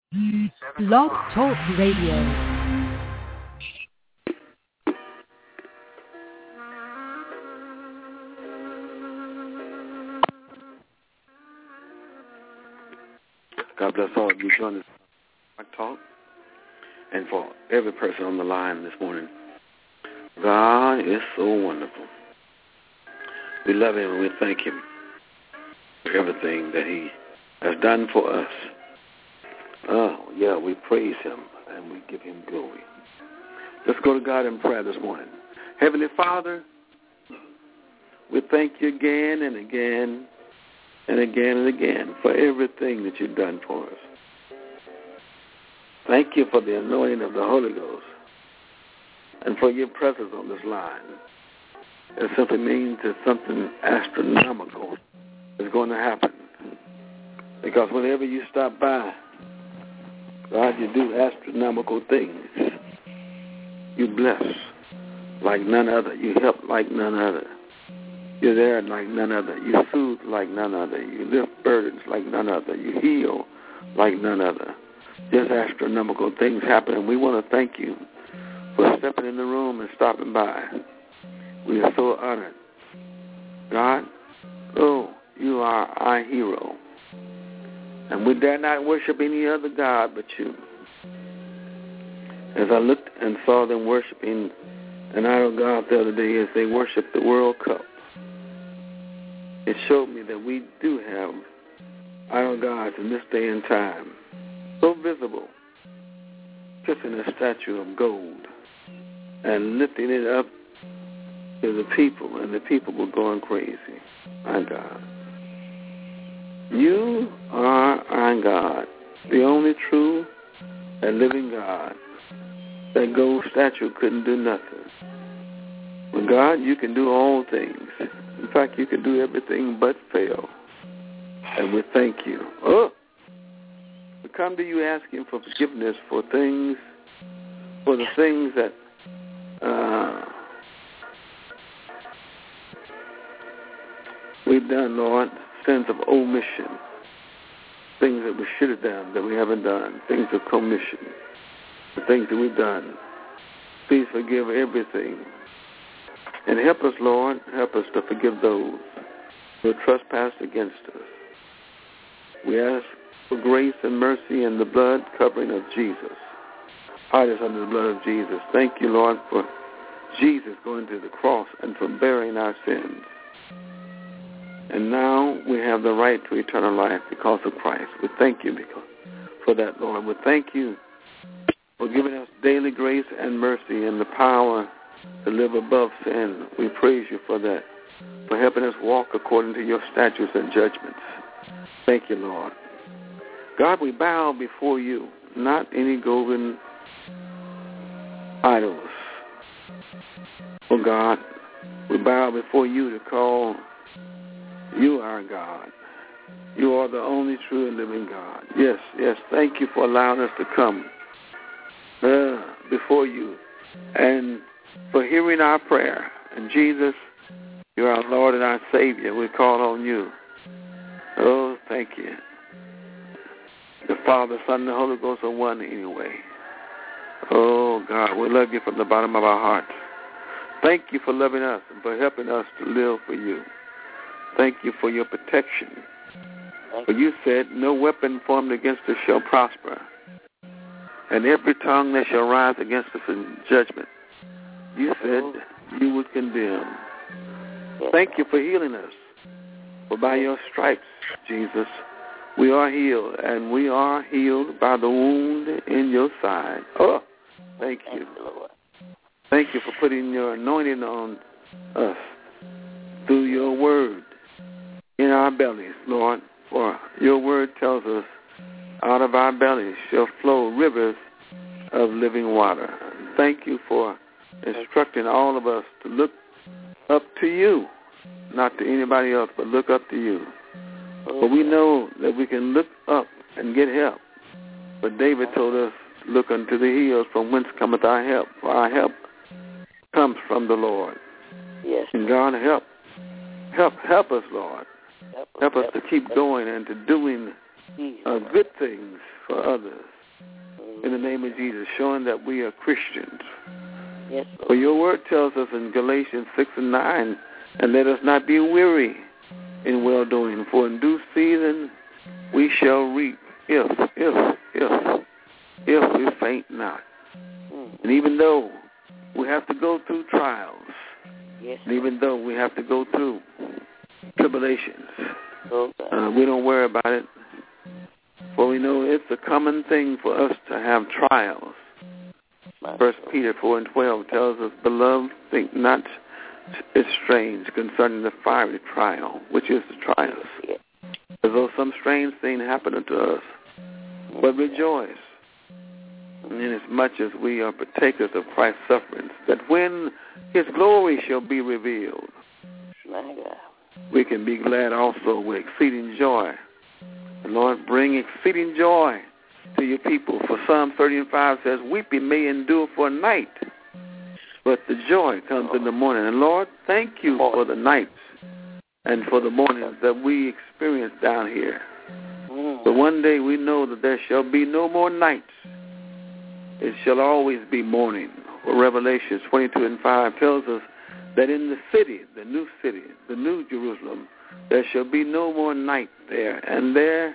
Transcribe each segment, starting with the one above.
Blog Talk Radio. God bless all of you joining us talk, and for every person on the line this morning. God is so wonderful. We love Him and we thank Him for everything that He has done for us. Oh, yeah, we praise Him and we give Him glory. Let's go to God in prayer this morning. Heavenly Father, we thank you again and again and again and again for everything that you've done for us. Thank you for the anointing of the Holy Ghost and for your presence on this line. It simply means that something astronomical is going to happen. Because whenever you stop by, God, you do astronomical things. You bless like none other. You help like none other. You're there like none other. You soothe like none other. You lift burdens like none other. You heal like none other. Just astronomical things happen, and we want to thank you for stepping in the room and stopping by. We are so honored. God, oh, you are our hero. And we dare not worship any other God but you. As I looked and saw them worshiping an idol God the other day as they worshiped the World Cup, it showed me that we do have idol gods in this day and time, so visible, kissing a statue of gold and lifting it up to the people, and the people were going crazy. My God. You are our God, the only true and living God. That gold statue couldn't do nothing. But God, you can do all things. In fact, you can do everything but fail. And we thank you. Oh, we come to you asking for forgiveness for things, for the things that we've done, Lord. Sins of omission, things that we should have done that we haven't done, things of commission, the things that we've done. Please forgive everything. And help us, Lord, help us to forgive those who have trespassed against us. We ask for grace and mercy and the blood covering of Jesus. Hide us under the blood of Jesus. Thank you, Lord, for Jesus going to the cross and for bearing our sins. And now we have the right to eternal life because of Christ. We thank you for that, Lord. We thank you for giving us daily grace and mercy and the power to live above sin. We praise you for that, for helping us walk according to your statutes and judgments. Thank you, Lord. God, we bow before you, not any golden idols. Oh, God, we bow before you to call you are God. You are the only true and living God. Yes, yes. Thank you for allowing us to come before you and for hearing our prayer. And Jesus, you are our Lord and our Savior. We call on you. Oh, thank you. The Father, Son, and the Holy Ghost are one anyway. Oh, God, we love you from the bottom of our hearts. Thank you for loving us and for helping us to live for you. Thank you for your protection. For you said, no weapon formed against us shall prosper, and every tongue that shall rise against us in judgment, you said you would condemn. Thank you for healing us. For by your stripes, Jesus, we are healed, and we are healed by the wound in your side. Oh, thank you. Thank you for putting your anointing on us through your word in our bellies, Lord. For your word tells us, out of our bellies shall flow rivers of living water. Thank you for instructing all of us to look up to you, not to anybody else, but look up to you. For we know that we can look up and get help. But David told us, look unto the hills from whence cometh our help. For our help comes from the Lord. Yes. And God, help us, Lord. Help us to keep going and to doing good things for others. in the name of Jesus, showing that we are Christians. Yes, Lord. For your word tells us in Galatians 6:9, and let us not be weary in well-doing, for in due season we shall reap if we faint not. And even though we have to go through trials, yes, and even though we have to go through tribulations, okay. we don't worry about it. For we know it's a common thing for us to have trials. 1 Peter 4:12 tells us, beloved, think not it's strange concerning the fiery trial, which is the trials, as though some strange thing happened unto us. But rejoice, inasmuch as we are partakers of Christ's sufferings, that when his glory shall be revealed, we can be glad also with exceeding joy. The Lord, bring exceeding joy to your people. For Psalm 30:5 says, weeping may endure for a night, but the joy comes in the morning. And Lord, thank you for the nights and for the mornings that we experience down here. But one day we know that there shall be no more nights. It shall always be morning. For Revelation 22:5 tells us that in the city, the new Jerusalem, there shall be no more night there. And there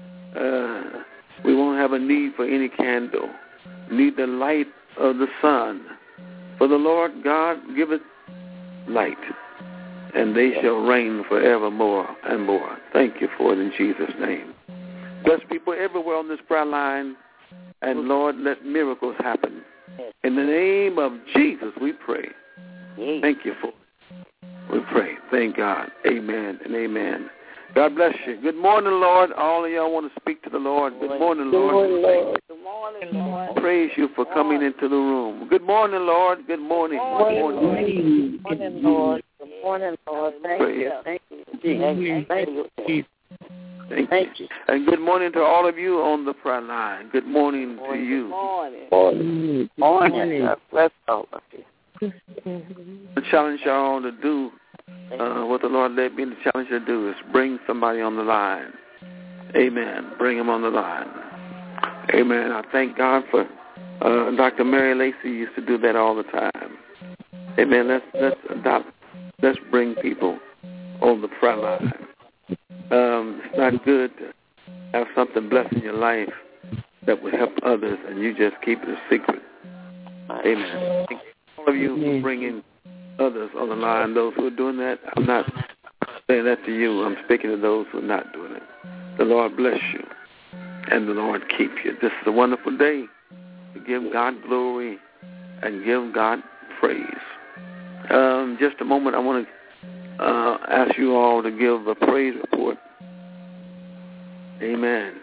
we won't have a need for any candle, need the light of the sun. For the Lord God giveth light, and they shall reign forevermore and more. Thank you for it in Jesus' name. Bless people everywhere on this prayer line, and Lord, let miracles happen. In the name of Jesus, we pray. Thank you for it. We pray. Thank God. Amen and amen. God bless you. Good morning, Lord. All of y'all want to speak to the Lord. Good morning, Lord. Good morning, Lord. Praise you for coming into the room. Good morning, Lord. Good morning. Good morning, Lord. Good morning, Lord. Thank you. Thank you. Thank you. Thank you. And good morning to all of you on the prayer line. Good morning to you. Good morning. God bless all of you. I challenge y'all to do what the Lord led me to challenge you to do is bring somebody on the line. Amen. Bring them on the line. Amen. I thank God for Dr. Mary Lacey used to do that all the time. Amen. Let's bring people on the prayer line. It's not good to have something blessing your life that will help others and you just keep it a secret. Amen. All of you who bring in others on the line, those who are doing that, I'm not saying that to you. I'm speaking to those who are not doing it. The Lord bless you and the Lord keep you. This is a wonderful day to give God glory and give God praise. Just a moment, I want to ask you all to give a praise report. Amen.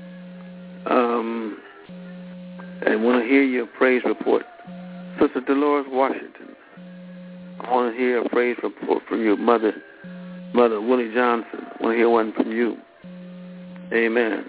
And want to hear your praise report. Sister Dolores Washington, I want to hear a praise report from your mother Willie Johnson. I want to hear one from you. Amen.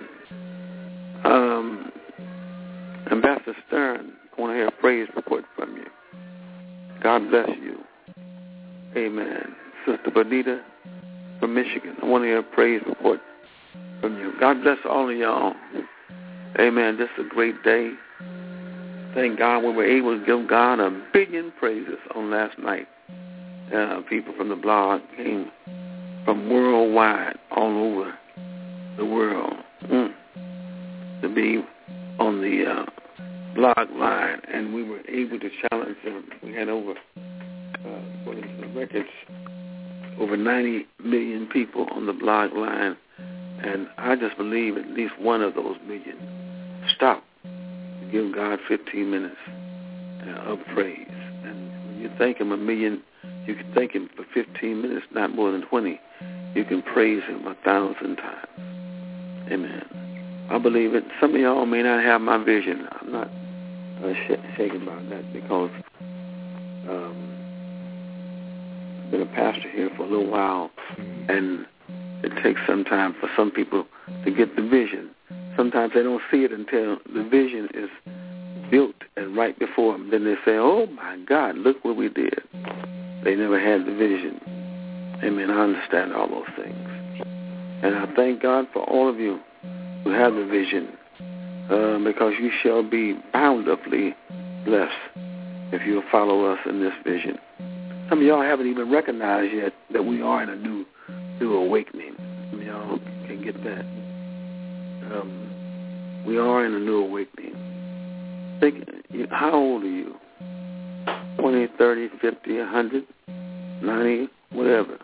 Ambassador Stern, I want to hear a praise report from you. God bless you. Amen. Sister Bonita from Michigan, I want to hear a praise report from you. God bless all of y'all. Amen. This is a great day. Thank God we were able to give God a billion praises on last night. People from the blog came from worldwide, all over the world, to be on the blog line, and we were able to challenge them. We had over, according to the records, over 90 million people on the blog line, and I just believe at least one of those million stopped to give God 15 minutes of praise. And when you thank Him a million, you can thank Him for 15 minutes, not more than 20. You can praise Him 1,000 times. Amen. I believe it. Some of y'all may not have my vision. I'm not shaken about that because I've been a pastor here for a little while, and it takes some time for some people to get the vision. Sometimes they don't see it until the vision is built and right before them. Then they say, oh, my God, look what we did. They never had the vision. Amen. I understand all those things. And I thank God for all of you who have the vision because you shall be bountifully blessed if you'll follow us in this vision. Some of y'all haven't even recognized yet that we are in a new awakening. Some of y'all can get that. We are in a new awakening. Think, how old are you? 20, 30, 50, 100, 90, whatever.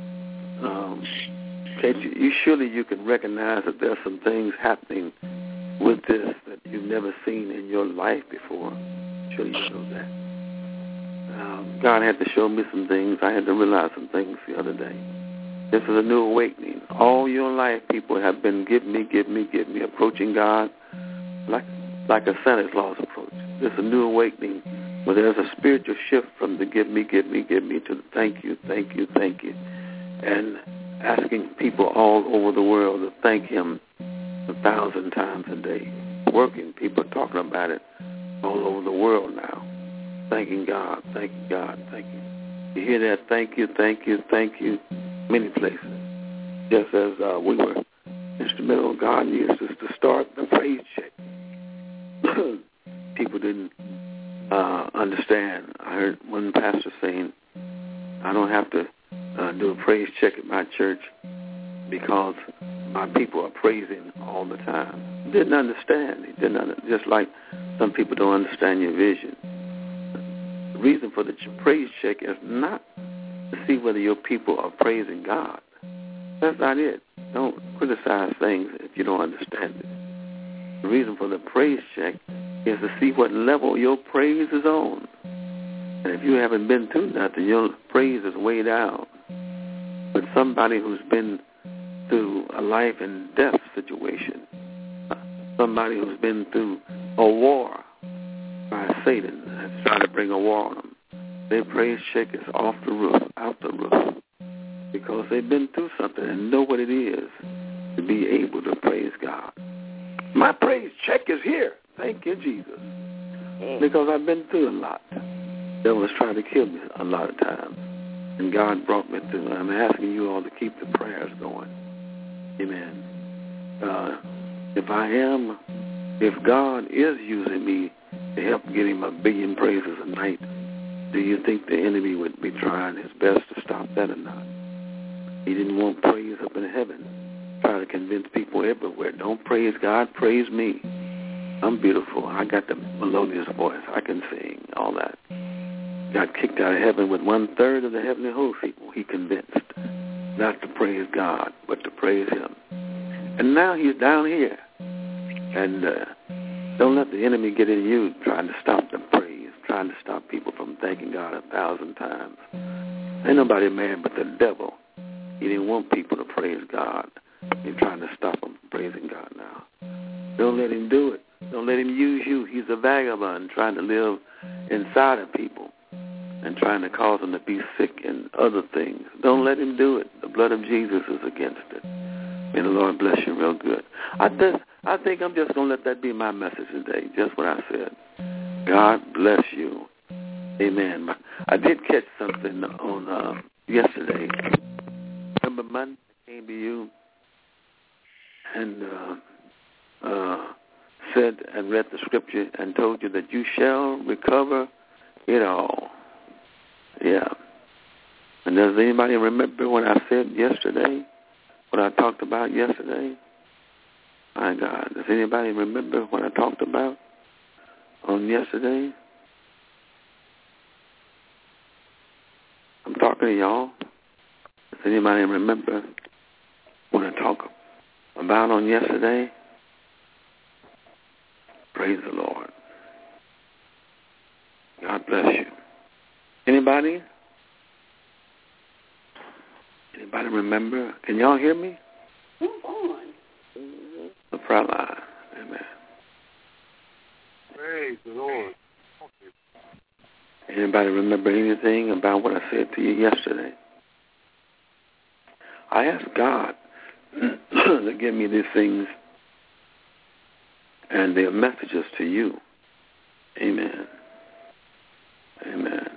Surely you can recognize that there's some things happening with this that you've never seen in your life before. Surely you know that. God had to show me some things. I had to realize some things the other day. This is a new awakening. All your life, people have been give me, approaching God like a Santa Claus approach. This is a new awakening where there's a spiritual shift from the give me to the thank you, and asking people all over the world to thank Him 1,000 times a day. Working people talking about it all over the world now. Thanking God, thanking God, thank you. You hear that? Thank you, many places. Just as we were instrumental, God used us to start the praise check. People didn't understand. I heard one pastor saying, I don't have to do a praise check at my church because my people are praising all the time. He didn't understand. Just like some people don't understand your vision. The reason for the praise check is not to see whether your people are praising God. That's not it. Don't criticize things if you don't understand it. The reason for the praise check is to see what level your praise is on. And if you haven't been through nothing, your praise is way down. But somebody who's been through a life and death situation, somebody who's been through a war by Satan that's trying to bring a war on them, their praise check is out the roof, because they've been through something and know what it is to be able to praise God. My praise check is here. Thank you, Jesus. Because I've been through a lot. The devil was trying to kill me a lot of times. And God brought me through. I'm asking you all to keep the prayers going. Amen. If God is using me to help get Him 1 billion praises a night, do you think the enemy would be trying his best to stop that or not? He didn't want praise up in heaven. Try to convince people everywhere, don't praise God, praise me. I'm beautiful. I got the melodious voice. I can sing, all that. Got kicked out of heaven with 1/3 of the heavenly host people. He convinced not to praise God, but to praise Him. And now He's down here. And don't let the enemy get in you trying to stop the praise, trying to stop people from thanking God 1,000 times. Ain't nobody mad but the devil. He didn't want people to praise God. He's trying to stop them from praising God now. Don't let him do it. Don't let him use you. He's a vagabond trying to live inside of people and trying to cause them to be sick and other things. Don't let him do it. The blood of Jesus is against it. May the Lord bless you real good. I think I'm just going to let that be my message today, just what I said. God bless you. Amen. I did catch something on yesterday. Remember Monday I came to you and said and read the scripture and told you that you shall recover it all. Yeah. And does anybody remember what I said yesterday? What I talked about yesterday? My God. Does anybody remember what I talked about on yesterday? I'm talking to y'all. Does anybody remember what I talked about on yesterday? Praise the Lord. God bless you. Anybody? Anybody remember? Can y'all hear me? Come on. The prayer line. Amen. Praise the Lord. Anybody remember anything about what I said to you yesterday? I asked God to give me these things and their messages to you. Amen. Amen.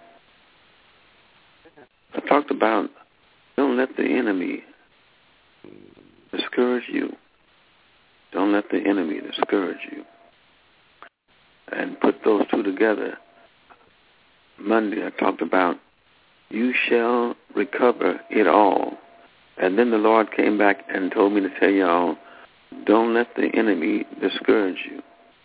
I talked about don't let the enemy discourage you Don't let the enemy discourage you. And put those two together. Monday I talked about you shall recover it all. And then the Lord came back and told me to tell y'all, don't let the enemy discourage you.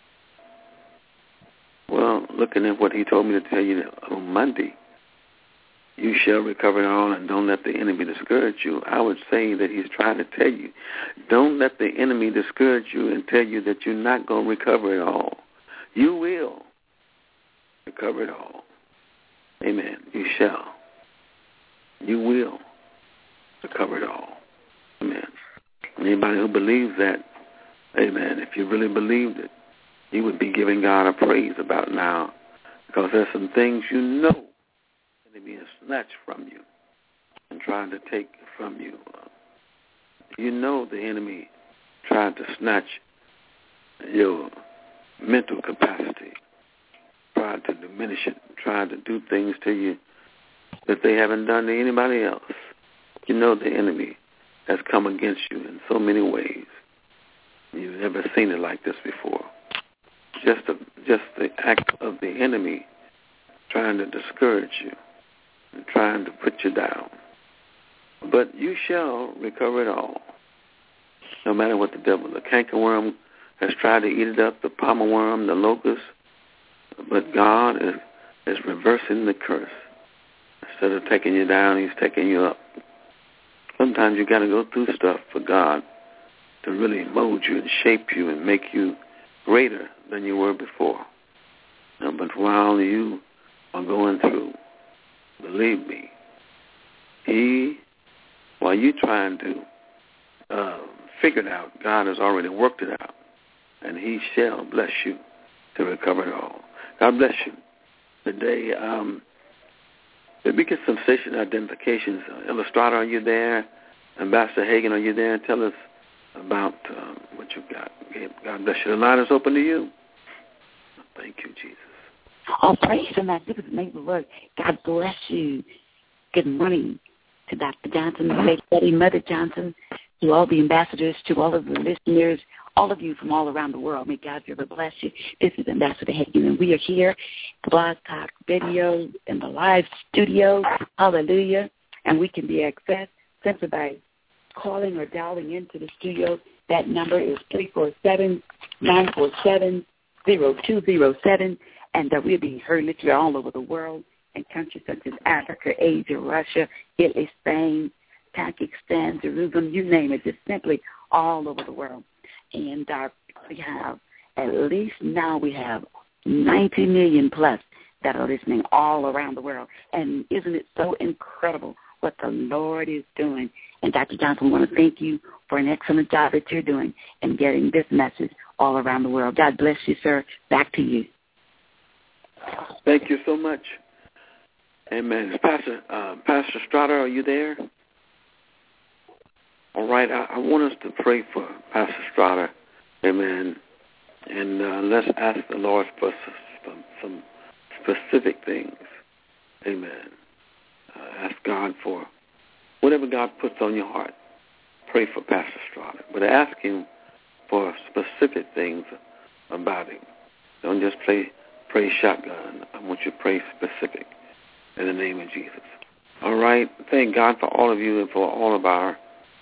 Well, looking at what he told me to tell you on Monday, you shall recover it all and don't let the enemy discourage you. I would say that he's trying to tell you, don't let the enemy discourage you and tell you that you're not going to recover it all. You will recover it all. Amen. You shall. You will recover it all. Amen. Anybody who believes that, amen, if you really believed it, you would be giving God a praise about now, because there's some things you know that are being snatched from you and trying to take from you. You know the enemy trying to snatch your mental capacity, trying to diminish it, trying to do things to you that they haven't done to anybody else. You know the enemy has come against you in so many ways. You've never seen it like this before. Just the act of the enemy trying to discourage you and trying to put you down. But you shall recover it all, no matter what the devil, the cankerworm has tried to eat it up, the palmer worm, the locust. But God is reversing the curse. Instead of taking you down, he's taking you up. Sometimes you got to go through stuff for God to really mold you and shape you and make you greater than you were before. But while you are going through, believe me, while you're trying to figure it out, God has already worked it out, and he shall bless you to recover it all. God bless you. Today, did we get some station identifications? Illustrator, are you there? Ambassador Hagan, are you there? Tell us about what you got. God bless you. The line is open to you. Thank you, Jesus. Oh, praise the magnificent name of the Lord. God bless you. Good morning to Dr. Johnson, Lady Betty, Mother Johnson, to all the ambassadors, to all of the listeners, all of you from all around the world. May God ever bless you. This is Ambassador Hagan, and we are here, Blog Talk Radio, in the live studio. Hallelujah. And we can be accessed simply by calling or dialing into the studio. That number is 347-947-0207, and we'll be heard literally all over the world in countries such as Africa, Asia, Russia, Italy, Spain, Pakistan, Jerusalem, you name it, just simply all over the world. And we have, at least now we have 90 million plus that are listening all around the world. And isn't it so incredible what the Lord is doing? And Dr. Johnson, I want to thank you for an excellent job that you're doing in getting this message all around the world. God bless you, sir. Back to you. Thank you so much. Amen. Pastor Strata, are you there? All right. I want us to pray for Pastor Strata. Amen. And let's ask the Lord for some specific things. Amen. Ask God for whatever God puts on your heart. Pray for Pastor Strata. But ask him for specific things about him. Don't just pray shotgun. I want you to pray specific in the name of Jesus. All right. Thank God for all of you and for all of our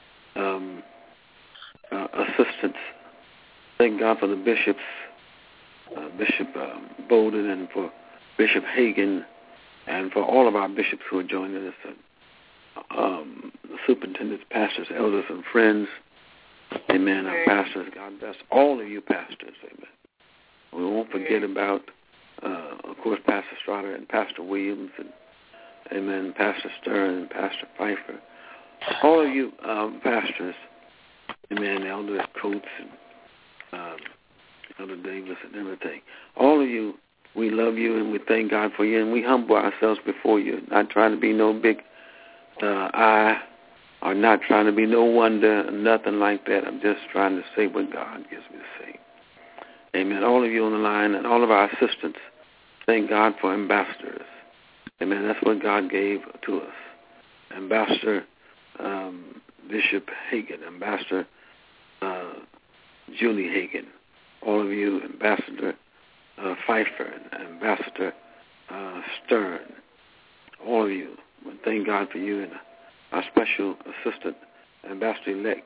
assistants. Thank God for the bishops, Bishop Bowden, and for Bishop Hagan, and for all of our bishops who are joining us, the superintendents, pastors, elders, and friends. Amen. Our pastors, God bless all of you pastors. Amen. We won't forget about, of course, Pastor Strata and Pastor Williams, and amen, Pastor Stern and Pastor Pfeiffer. All of you pastors, amen, Elder Coates and Elder Davis and everything. All of you, we love you and we thank God for you, and we humble ourselves before you, not trying to be no big I, or not trying to be no wonder, nothing like that. I'm just trying to say what God gives me to say. Amen. All of you on the line and all of our assistants, thank God for ambassadors. Amen. That's what God gave to us. Ambassador Bishop Hagan, Ambassador Julie Hagan, all of you, Ambassador Pfeiffer, and Ambassador Stern, all of you. We thank God for you and our special assistant, Ambassador-elect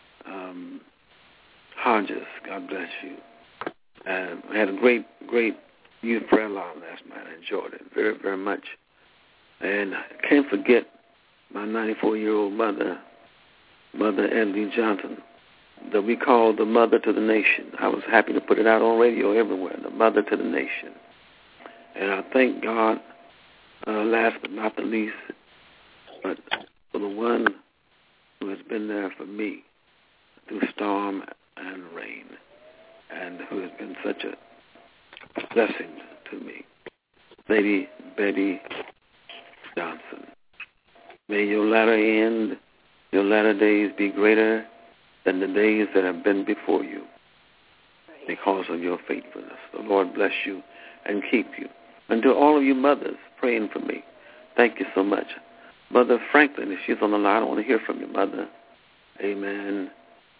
Hodges. God bless you. And we had a great youth prayer line last night. I enjoyed it very, very much. And I can't forget my 94-year-old mother, Mother Andy Johnson, that we call the Mother to the Nation. I was happy to put it out on radio everywhere, the Mother to the Nation. And I thank God, last but not the least, but for the one who has been there for me through storm and rain, and who has been such a blessing to me, Lady Betty Johnson. May your latter end, your latter days be greater than the days that have been before you because of your faithfulness. The Lord bless you and keep you. And to all of you mothers praying for me, thank you so much. Mother Franklin, if she's on the line, I want to hear from you, Mother. Amen.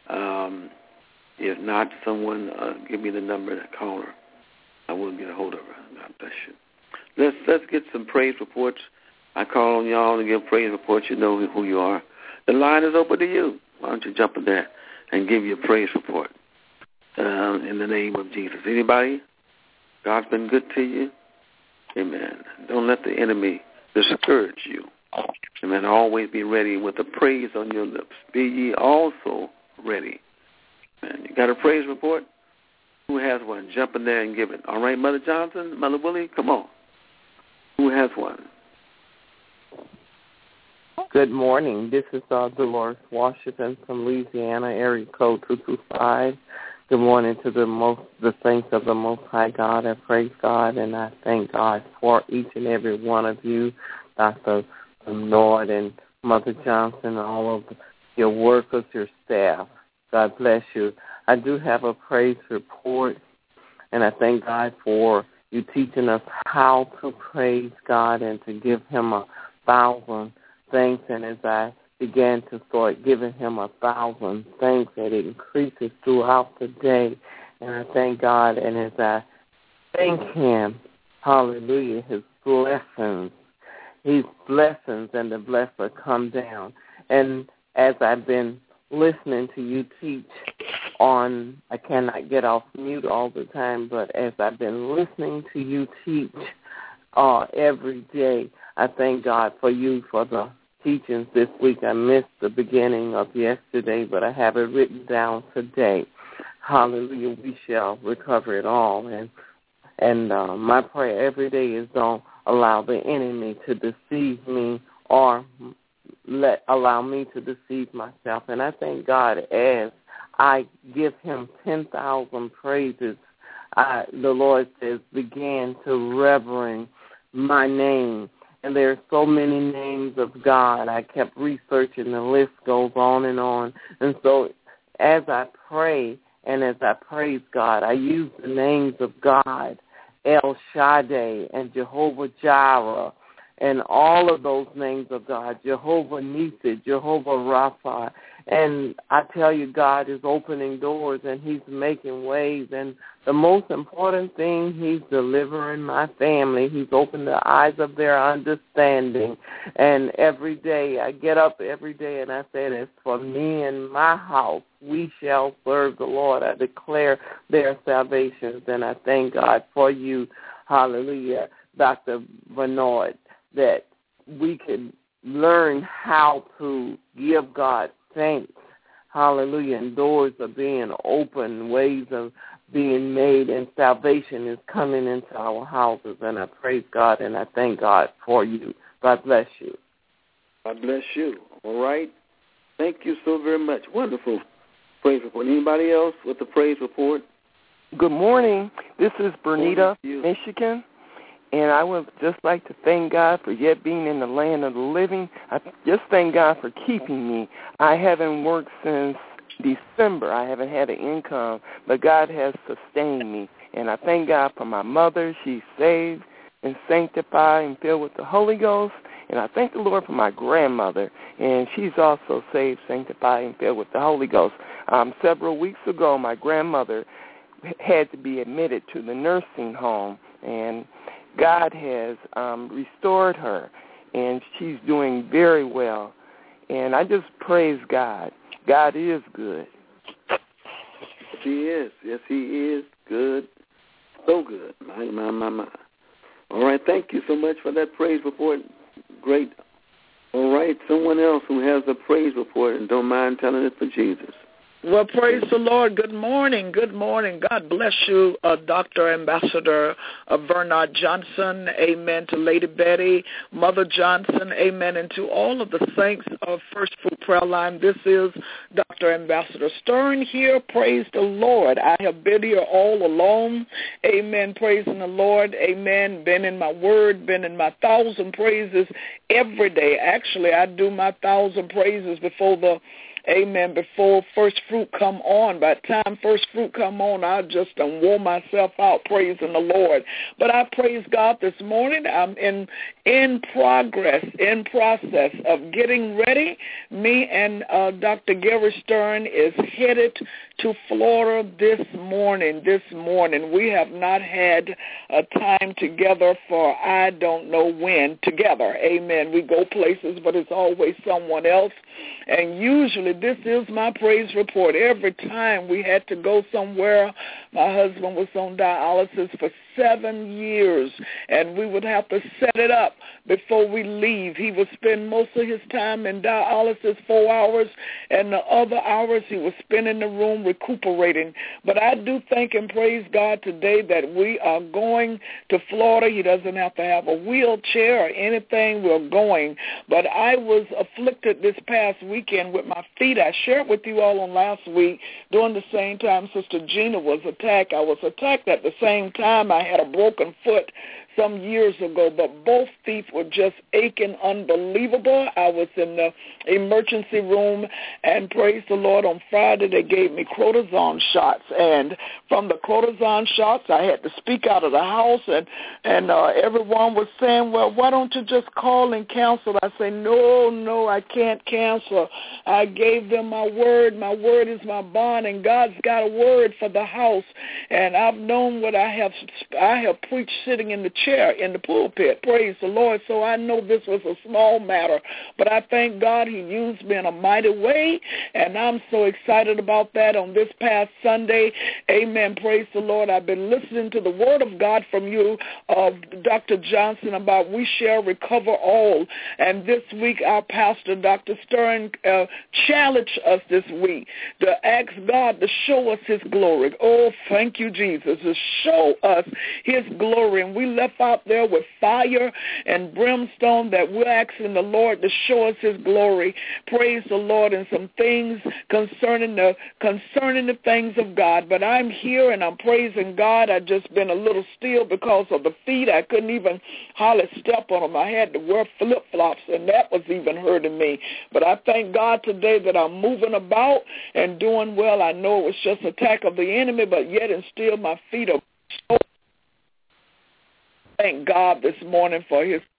If not, someone give me the number to call her. I will get a hold of her. God bless you. Let's get some praise reports. I call on y'all to give praise reports. You know who you are. The line is open to you. Why don't you jump in there and give your praise report in the name of Jesus. Anybody? God's been good to you? Amen. Don't let the enemy discourage you. Amen. Always be ready with the praise on your lips. Be ye also ready. Amen. You got a praise report? Who has one? Jump in there and give it. All right, Mother Johnson, Mother Willie, come on. Who has one? Good morning. This is Dolores Washington from Louisiana, area code 225. Good morning to the saints of the Most High God. I praise God, and I thank God for each and every one of you, Dr. Lord and Mother Johnson, all of your workers, your staff. God bless you. I do have a praise report, and I thank God for you teaching us how to praise God and to give him 1,000 thanks. And as I began to start giving him 1,000 thanks, it increases throughout the day. And I thank God, and as I thank him, hallelujah, his blessings and the blesser come down. And as I've been listening to you teach on, I cannot get off mute all the time, but as I've been listening to you teach every day, I thank God for you for the teachings this week. I missed the beginning of yesterday, but I have it written down today. Hallelujah, we shall recover it all. And my prayer every day is don't allow the enemy to deceive me or allow me to deceive myself. And I thank God as I give him 10,000 praises, the Lord says, begin to reverence my name. And there are so many names of God. I kept researching. The list goes on. And so as I pray and as I praise God, I use the names of God, El Shaddai and Jehovah Jireh, and all of those names of God, Jehovah Nissi, Jehovah Rapha. And I tell you, God is opening doors and he's making ways. And the most important thing, he's delivering my family. He's opened the eyes of their understanding. And every day, I get up every day and I say, as for me and my house, we shall serve the Lord. I declare their salvations. And I thank God for you, hallelujah, Dr. Bernard, that we can learn how to give God thanks. Hallelujah. And doors are being opened, ways of being made, and salvation is coming into our houses. And I praise God and I thank God for you. God bless you. God bless you. All right. Thank you so very much. Wonderful praise report. Anybody else with the praise report? Good morning. This is Bernita, Michigan. And I would just like to thank God for yet being in the land of the living. I just thank God for keeping me. I haven't worked since December. I haven't had an income, but God has sustained me. And I thank God for my mother. She's saved and sanctified and filled with the Holy Ghost. And I thank the Lord for my grandmother. And she's also saved, sanctified, and filled with the Holy Ghost. Several weeks ago, my grandmother had to be admitted to the nursing home, and God has restored her, and she's doing very well. And I just praise God. God is good. He is. Yes, he is good. So good. My. All right, thank you so much for that praise report. Great. All right, someone else who has a praise report and don't mind telling it for Jesus. Well, praise the Lord. Good morning. Good morning. God bless you, Dr. Ambassador Bernard Johnson. Amen. To Lady Betty, Mother Johnson. Amen. And to all of the saints of First Fruit Prayer Line. This is Dr. Ambassador Stern here. Praise the Lord. I have been here all alone. Amen. Praising the Lord. Amen. Been in my word. Been in my 1,000 praises every day. Actually, I do my 1,000 praises before first fruit come on. By the time first fruit come on, I just wore myself out praising the Lord. But I praise God this morning. I'm in process of getting ready. Me and Dr. Gary Stern is headed to Florida this morning. We have not had a time together for I don't know when together. Amen. We go places, but it's always someone else. And usually this is my praise report. Every time we had to go somewhere, my husband was on dialysis for 7 years, and we would have to set it up before we leave. He would spend most of his time in dialysis, 4 hours, and the other hours he would spend in the room recuperating. But I do thank and praise God today that we are going to Florida. He doesn't have to have a wheelchair or anything. We're going. But I was afflicted this past weekend with my feet. I shared with you all on last week. During the same time Sister Gina was attacked, I was attacked at the same time. I had a broken foot some years ago, but both feet were just aching unbelievable. I was in the emergency room, and praise the Lord, on Friday they gave me cortisone shots, and from the cortisone shots I had to speak out of the house, and everyone was saying, well, why don't you just call and cancel? I say, no, I can't cancel. I gave them my word. My word is my bond, and God's got a word for the house, and I've known what I have preached sitting in the chair in the pulpit. Praise the Lord. So I know this was a small matter, but I thank God he used me in a mighty way, and I'm so excited about that on this past Sunday. Amen. Praise the Lord. I've been listening to the word of God from you, Dr. Johnson, about we shall recover all. And this week our pastor, Dr. Stern, challenged us this week to ask God to show us his glory. Oh, thank you, Jesus, to show us his glory. And we left out there with fire and brimstone that we're asking the Lord to show us his glory. Praise the Lord, and some things concerning the things of God. But I'm here and I'm praising God. I've just been a little still because of the feet. I couldn't even hardly step on them. I had to wear flip-flops, and that was even hurting me. But I thank God today that I'm moving about and doing well. I know it was just an attack of the enemy, but yet and still my feet are so. Thank God this morning for his